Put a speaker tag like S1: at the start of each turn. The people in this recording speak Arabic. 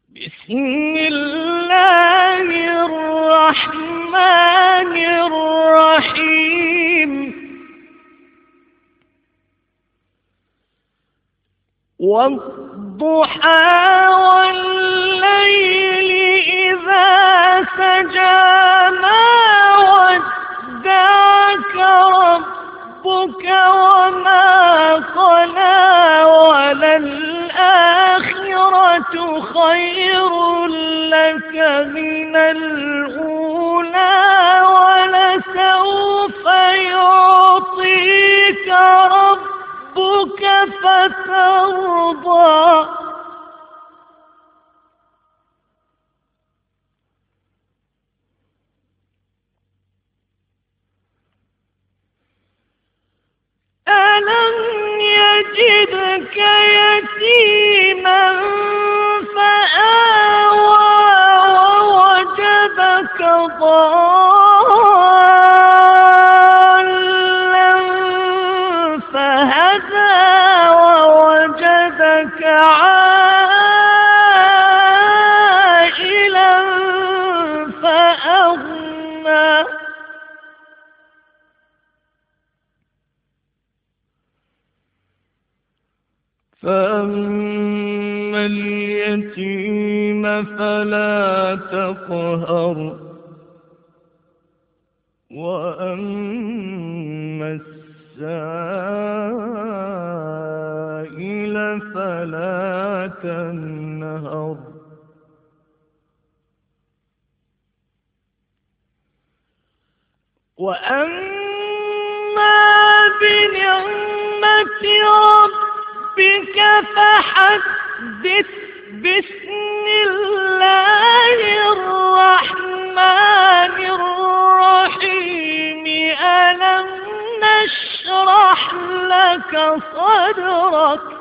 S1: بسم الله الرحمن الرحيم. والضحى والليل إذا سجى ما ودعك ربك وما قلى وللآخرة خير لك من الأولى ولسوف يعطيك ربك فترضى. ألم يجدك يتيما فآوى ووجدك ضالا فهدى ووجدك عائلا فأغنى. فأما اليتيم فلا تقهر وأما السائل فلا تنهر. وأما بنعمة ربك فحدث. بسم الله الرحمن الرحيم. ألم نشرح لك صدرك